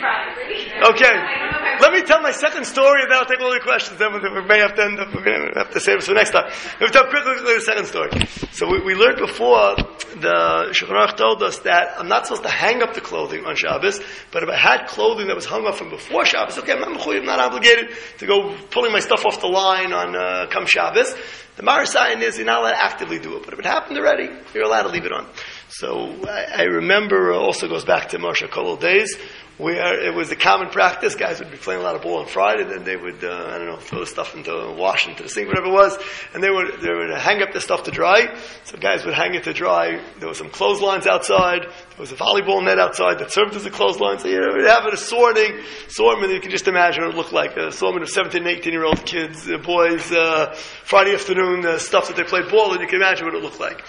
Okay. Let me tell my second story and then I'll take all your questions. Then we may have to end up, we're going to have to save it for next time. Let me tell quickly the second story. So we, we learned before, the Shulchan Aruch told us that I'm not supposed to hang up the clothing on Shabbos, but if I had clothing that was hung up from before Shabbos, okay, I'm not, I'm not obligated to go pulling my stuff off the line on uh, come Shabbos. The Marasayan is you're not allowed to actively do it, but if it happened already, you're allowed to leave it on. So I, I remember, uh, also goes back to Moshe Kol days, where it was a common practice. Guys would be playing a lot of ball on Friday, and then they would, uh, I don't know, throw the stuff into the wash, into the sink, whatever it was, and they would they would hang up the stuff to dry. So guys would hang it to dry. There were some clotheslines outside. There was a volleyball net outside that served as a clothesline. So you know, we'd have an assorting assortment. You can just imagine what it looked like. An assortment of seventeen, eighteen-year-old kids, uh, boys, uh, Friday afternoon uh, stuff that they played ball, and you can imagine what it looked like.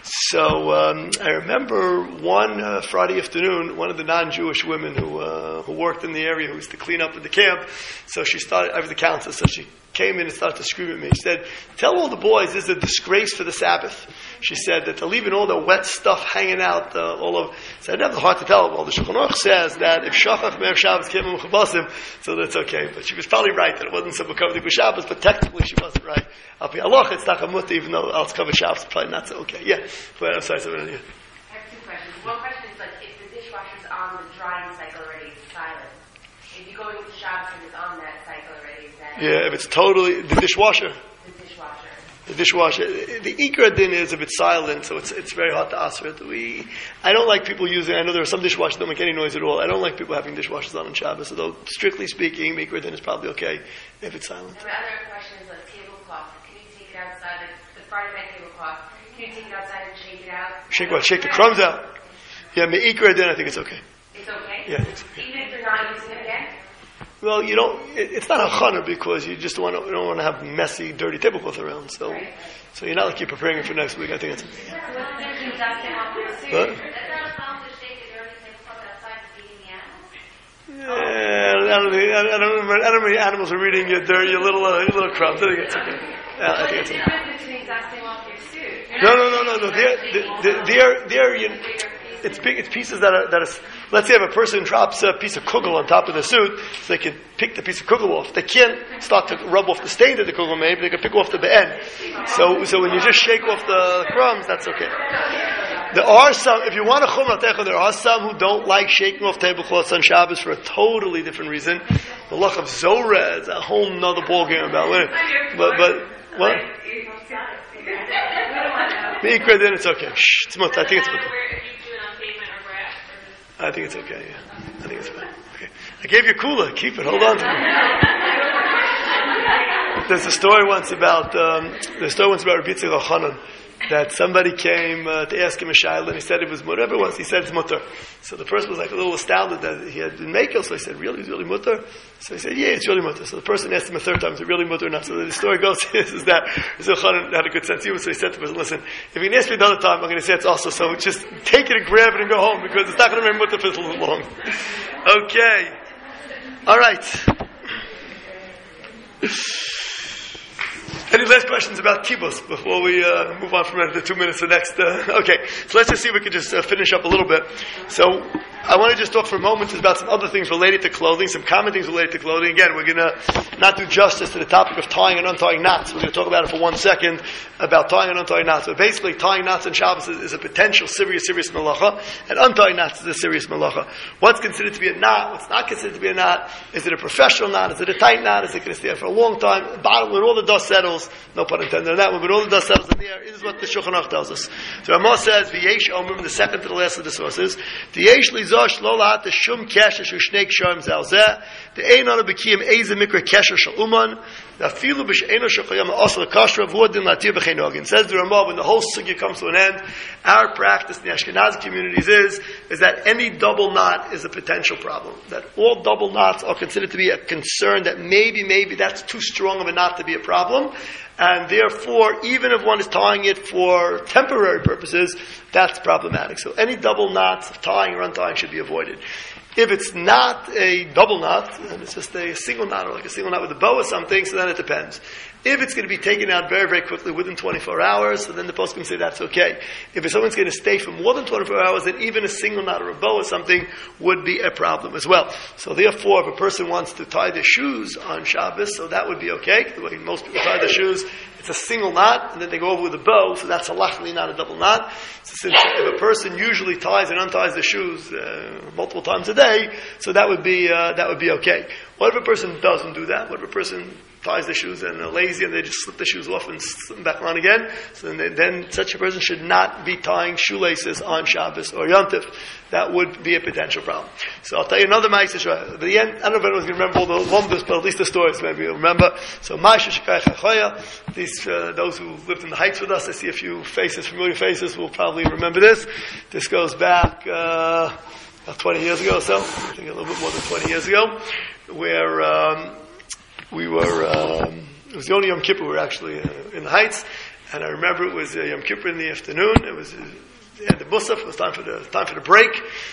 So um, I remember one uh, Friday afternoon, one of the non-Jewish women who uh, who worked in the area, who used to clean up at the camp, so she started, I was the counselor, so she came in and started to scream at me. She said, tell all the boys this is a disgrace for the Sabbath. She said that they're leaving all the wet stuff hanging out uh, all over. So I never hard to tell. Well, the Shulchan Aruch says that if Shachach Me'er Shabbos came in Mechabasim, so that's okay. But she was probably right that it wasn't so covered with Shabbos, but technically she wasn't right. Al Pi Halach, it's not a mutter, even though I'll cover Shabbos, probably not so okay. Yeah, but I'm sorry, so, yeah. I have two questions. One question is, like, if the dishwasher's on the drying cycle already, it's silent. If you go into Shabbos and it's on that cycle already, is that... Yeah, if it's totally, the dishwasher. The dishwasher. The dishwasher. The ikra din is if it's silent, so it's it's very hard to answer it. We, I don't like people using, I know there are some dishwashers that don't make any noise at all. I don't like people having dishwashers on on Shabbos, although strictly speaking, ikra din is probably okay if it's silent. And my other question is, like, tablecloth. Can you take it outside, like, the Friday night tablecloth? Can you take it outside and shake it out? Shake what? Shake the crumbs out. Yeah, me ikra din, I think it's okay. It's okay? Yeah, I think so. Even if they're not using it again? Well, you don't. It, it's not a chana because you just want to, you don't want to have messy, dirty tablecloth around. So, Right. so you're not like you're preparing it for next week. I think it's. Well, then you dust it off the suit. What? Is that a problem to shake a dirty tablecloth outside and feeding the animals? Yeah, I don't think. I don't remember. I don't remember animals are eating your dirty, your little, uh, your little crumbs. I think it's okay. Yeah, I think it's okay. Difference between dusting off your suit. No, no, no, no, no. They're, they're, they're, they're you, it's big. It's pieces that are that is. Let's say if a person drops a piece of kugel on top of the suit, so they can pick the piece of kugel off. They can't start to rub off the stain that the kugel made, but they can pick off the end. So, so when you just shake off the crumbs, that's okay. There are some. If you want a chumrah techa, there are some who don't like shaking off tablecloths on Shabbos for a totally different reason. The luck of Zorah is a whole nother ballgame about it. But but what? Mikra, then it's okay. Shh, it's mutter. I think it's mutter. I think it's okay, yeah. I think it's fine. Okay. I gave you a cooler. Keep it. Hold on to it. There's a story once about, um, there's a story once about Rabbi Yitzchak Elchanan, that somebody came uh, to ask him a shayla, and he said it was whatever it was. He said it's mutter. So the person was like a little astounded that he had been makel. So he said, really? It's really mutter? So he said, yeah, it's really mutter. So the person asked him a third time, is it really mutter or not? So the story goes is, is that Elchanan had a good sense of humor. So he said to the person, listen, if you can ask me another time, I'm going to say it's also. So just take it and grab it and go home because it's not going to remain mutter for so long. Okay. All right. Any last questions about kibbutz before we uh, move on from the two minutes to next? Uh, okay, so let's just see if we can just uh, finish up a little bit. So I want to just talk for a moment about some other things related to clothing, some common things related to clothing. Again, we're going to not do justice to the topic of tying and untying knots. We're going to talk about it for one second, about tying and untying knots. So basically, tying knots on Shabbos is, is a potential serious, serious malacha, and untying knots is a serious malacha. What's considered to be a knot, what's not considered to be a knot? Is it a professional knot? Is it a tight knot? Is it going to stay there for a long time? Bottom, when all the dust settles, no pun intended on that one, but all the dust settles in the air, is what the Shulchan Aruch tells us. So Ramah says, V'yesh Omer, the second to the last of the sources, V'yesh lizosh lo lahat shum kesher shu shnei ksharim zal zeh, the ein ana b'kiyim eze mikra kesher shel uman, v'afilu b'she'eno shechayam asal kashra v'odin latir b'chein nogin. Says the Ramah, when the whole sugya comes to an end, our practice in the Ashkenazi communities is, is that any double knot is a potential problem. That all double knots are considered to be a concern that maybe, maybe that's too strong of a knot to be a problem. And therefore, even if one is tying it for temporary purposes, that's problematic. So any double knots of tying or untying should be avoided. If it's not a double knot, and it's just a single knot, or like a single knot with a bow or something, so then it depends. If it's going to be taken out very, very quickly, within twenty-four hours, so then the post can say that's okay. If someone's going to stay for more than twenty-four hours, then even a single knot or a bow or something would be a problem as well. So therefore, if a person wants to tie their shoes on Shabbos, so that would be okay. The way most people tie their shoes, it's a single knot, and then they go over with a bow, so that's halachically not a double knot. So since if a person usually ties and unties their shoes uh, multiple times a day, so that would be uh, that would be okay. What if a person doesn't do that? What if a person ties their shoes and they're lazy and they just slip the shoes off and slip them back on again? So then, they, then such a person should not be tying shoelaces on Shabbos or Yom Tov. That would be a potential problem. So I'll tell you another ma'aseh. At the end, I don't know if anyone's going to remember all the wonders, but at least the stories maybe you'll remember. So Ma'aseh Shekai Chachoya, these uh, those who lived in the Heights with us, I see a few faces, familiar faces, will probably remember this. This goes back uh, about twenty years ago or so, I think a little bit more than twenty years ago, where um, we were, um, it was the only Yom Kippur we were actually uh, in the Heights, and I remember it was uh, Yom Kippur in the afternoon. It was uh, the end of Musaf. It was time for the time for the break,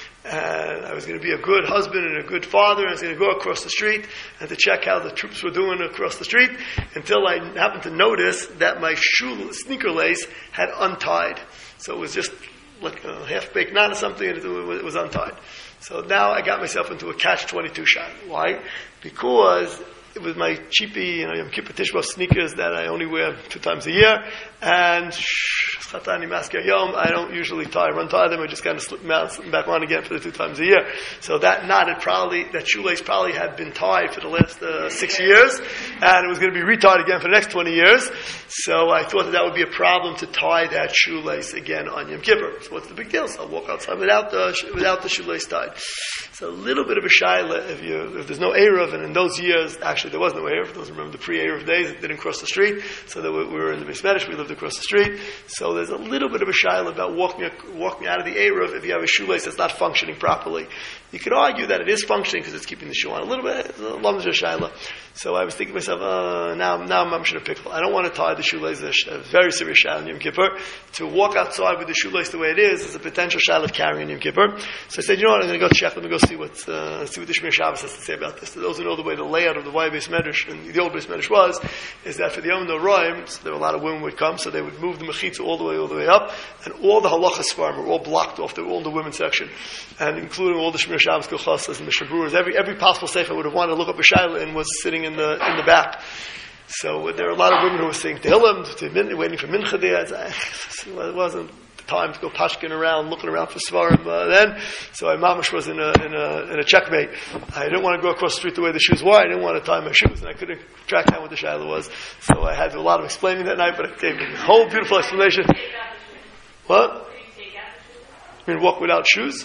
and I was going to be a good husband and a good father. And I was going to go across the street and to check how the troops were doing across the street, until I happened to notice that my shoe sneaker lace had untied. So it was just like a half-baked knot or something, and it was untied. So now I got myself into a catch twenty-two shot. Why? Because it was my cheapy, you know, Yom Kippur Tishba sneakers that I only wear two times a year, and Chatani Masker Yom, I don't usually tie or untie them. I just kind of slip them out, slip them back on again for the two times a year. So that knot had probably, that shoelace probably had been tied for the last uh, six years, and it was going to be retied again for the next twenty years. So I thought that that would be a problem to tie that shoelace again on Yom Kippur. So what's the big deal? So I'll walk outside without the without the shoelace tied. So a little bit of a shaila if you if there's no Erev, and in those years actually there was no Erev. Those remember the pre-Erev days. It didn't cross the street, so that we were in the Beis Medrash. We lived across the street. So there's a little bit of a shaila about walking walking out of the Erev if you have a shoelace that's not functioning properly. You could argue that it is functioning because it's keeping the shoe on a little bit. It's a lumjar shaila. So I was thinking to myself, uh, now, now I'm in a pickle. I don't want to tie the shoelace, a very serious shaila in Yom Kippur. To walk outside with the shoelace the way it is is a potential shaila of carrying Yom Kippur. So I said, you know what, I'm going to go check. Let me go see what uh, see what the Shmir Shabbos has to say about this. So those who know the way the layout of the Y Beis Medrash and the old Beis Medrash was, is that for the Yom Noraim, so there were a lot of women would come, so they would move the mechitza all the way, all the way up, and all the halacha svarim were all blocked off. They were all in the women's section, and including all the Shmir Shabbos Kochasas and Mishnah Brewers. Every every possible sefer would have wanted to look up a shaila and was sitting in the in the back. So there are a lot of women who were saying Tehillim, waiting for mincha there. It wasn't the time to go pashkin around, looking around for svarim uh, then. So my mamash was in a, in a in a checkmate. I didn't want to go across the street the way the shoes were. I didn't want to tie my shoes, and I couldn't track down what the shaila was. So I had to do a lot of explaining that night, but I gave a whole beautiful explanation. What? You mean walk without shoes?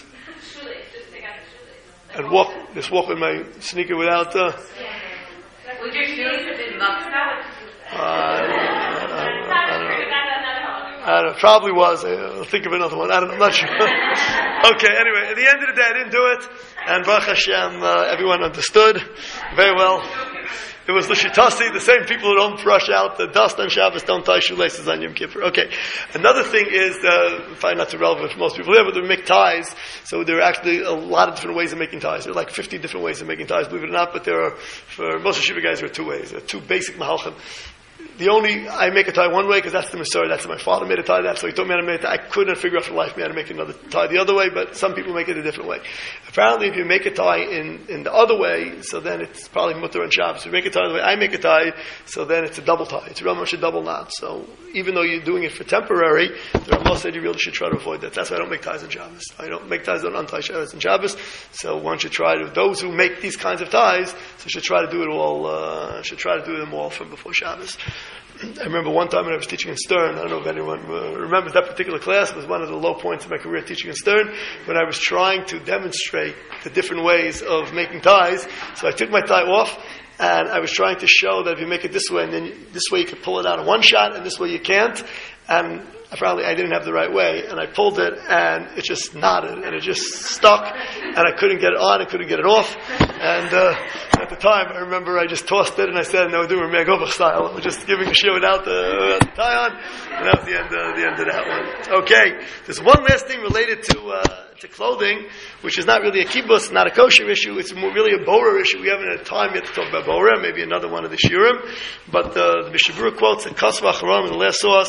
And walk, just walk with my sneaker without, uh... Would your shoes have been mucked out? Uh, I don't know. I don't know. Probably was. I'll think of another one. I don't know. I'm not sure. Okay, anyway, at the end of the day, I didn't do it. And Baruch Hashem, uh, everyone understood very well. It was L'shitasi, the same people who don't brush out the dust on Shabbos don't tie shoelaces on Yom Kippur. Okay. Another thing is, uh, probably not too relevant for most people there, but they make ties. So there are actually a lot of different ways of making ties. There are like fifty different ways of making ties, believe it or not, but there are, for most Yeshiva guys, there are two ways. There are two basic mahalchim. the only, I make a tie one way because that's the Masorah, that's my father made a tie that, so he taught me how to make a tie. I couldn't figure out for life me how to make another tie the other way, but some people make it a different way. Apparently, if you make a tie in, in the other way, so then it's probably mutter and Shabbos. If you make a tie the way I make a tie, so then it's a double tie. It's real much a double knot. So even though you're doing it for temporary, the Rambam said you really should try to avoid that. That's why I don't make ties in Shabbos. I don't make ties, I don't untie ties in Shabbos. So one should try to, those who make these kinds of ties, so should try to do it all, uh, should try to do them all from before Shabbos. I remember one time when I was teaching in Stern, I don't know if anyone uh, remembers that particular class, it was one of the low points in my career teaching in Stern, when I was trying to demonstrate the different ways of making ties. So I took my tie off, and I was trying to show that if you make it this way, and then you, this way you can pull it out in one shot, and this way you can't. And apparently I didn't have the right way, and I pulled it, and it just knotted, and it just stuck, and I couldn't get it on, I couldn't get it off. And uh, at the time, I remember I just tossed it, and I said, "No, we're doing Megova style. We're just giving a shit without the, the tie on." And that was the end, uh, the end of that one. Okay, there's one last thing related to uh, to clothing, which is not really a kibbutz, not a kosher issue. It's more really a borer issue. We haven't had time yet to talk about borer. Maybe another one of the shiurim. But uh, the Mishnah Berurah quotes in Kasva Acharon in the last source,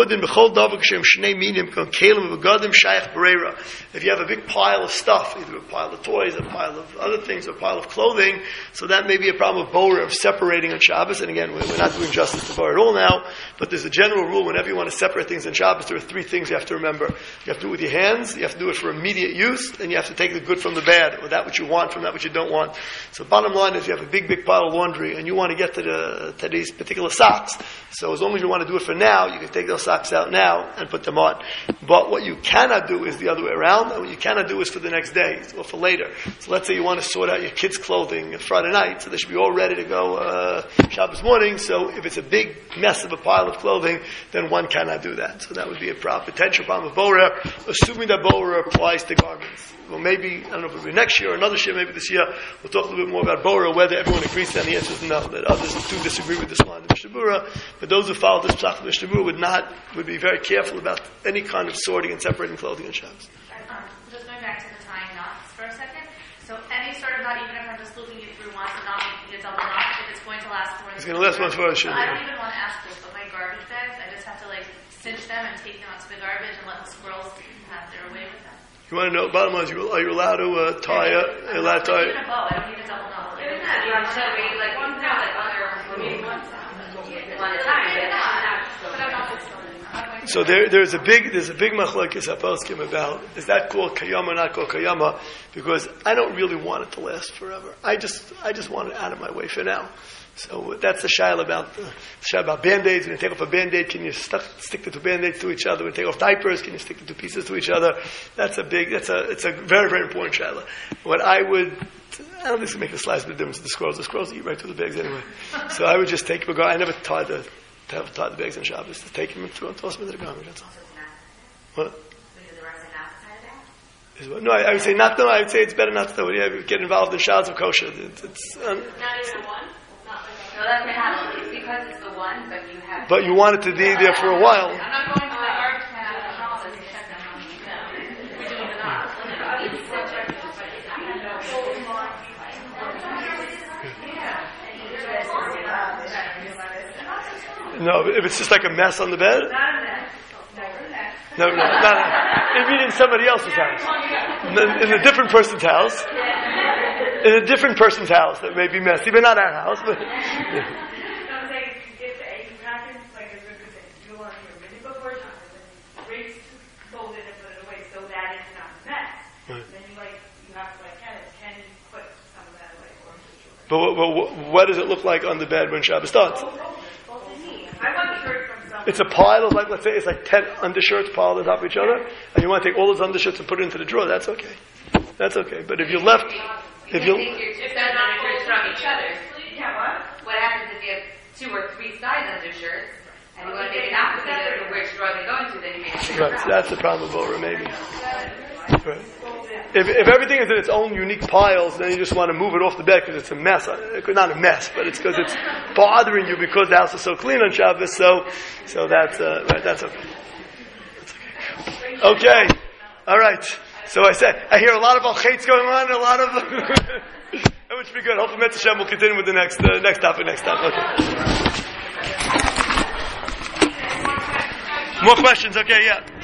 if you have a big pile of stuff, either a pile of toys, a pile of other things, or a pile of clothing, so that may be a problem of borer, of separating on Shabbos. And again, we're not doing justice to borer at all now, but there's a general rule whenever you want to separate things on Shabbos, there are three things you have to remember. You have to do it with your hands, you have to do it for immediate use, and you have to take the good from the bad, or that which you want from that which you don't want. So bottom line is you have a big, big pile of laundry, and you want to get to, the, to these particular socks. So as long as you want to do it for now, you can take those socks out now and put them on. But what you cannot do is the other way around, and what you cannot do is for the next day, or for later. So let's say you want to sort out your kids' clothing Friday night, so they should be all ready to go uh, Shabbos morning. So if it's a big mess of a pile of clothing, then one cannot do that. So that would be a problem, potential problem of borer, assuming that borer applies to garments. Well, maybe, I don't know if it'll be next year or another year, maybe this year, we'll talk a little bit more about borer, whether everyone agrees to that. The answer is no, that others do disagree with this line of Mishnah Berurah. But those who follow this psach of Mishnah Berurah would not, would be very careful about any kind of sorting and separating clothing on Shabbos. Um, just going back to the tying knots for a second. So any sort of knot, even if I'm just looping it through once and not making a double knot, if it's going to last more than... It's going to last once for us. I don't even want to ask this, but my garbage bags, I just have to like cinch them and take them out to the garbage and let the squirrels have their way with them. You want to know, bottom line is, are you allowed to uh, tie a, are you allowed to tie Even a bow, I don't need a double knot. Like, Isn't that, you should be like, one time, like other, maybe one time, one at a time, but not, but I'm not So there, there's a big, there's a big machlokes haposkim about, is that called kayama or not called kayama? Because I don't really want it to last forever. I just, I just want it out of my way for now. So that's the shaila about, the shaila about band-aids. When you take off a band-aid, can you stuck, stick the two band-aids to each other? When you take off diapers, can you stick the two pieces to each other? That's a big, that's a, it's a very, very important shaila. What I would, I don't think it's going to make the slightest bit of difference to the squirrels. The squirrels eat right through the bags anyway. So I would just take the I never tied the, to have tied the bags on Shabbos, to take them and throw, toss them into the garbage, that's all. What? Is what? No, I, I would say not, no, I would say it's better not to do it. Yeah, get involved in shabbos of kosher. It's, it's, um, Not even a one? No, that's what happens. It's because it's the one, but you have. But you want it to be there for a while. I'm not going to the garbage can out of the house and check them out. We're doing the knot. No, if it's just like a mess on the bed. No, no, no, no. If you're in somebody else's house, in a, in a different person's house, in a different person's house that may be messy, but not our house. But, yeah. But what, what, what does it look like on the bed when Shabbos starts? It's a pile of, like, let's say it's like ten undershirts piled on top of each other, and you want to take all those undershirts and put it into the drawer, that's okay. That's okay. But if you're left, if you If they're not from each other, what happens if you have two or three size undershirts, and you want to make an opposite of which drawer they go into, then you make it. Right, so that's the problem with Bora, maybe. Right. If, if everything is in its own unique piles, then you just want to move it off the bed because it's a mess. Not a mess, but it's because it's bothering you because the house is so clean on Shabbos. So, so that's uh, right. That's okay. That's okay. Okay. All right. So I said I hear a lot of al-chaitz going on, and a lot of that would be good. Hopefully, Mitzvah Hashem will continue with the next uh, next topic next time. Okay. More questions? Okay, yeah.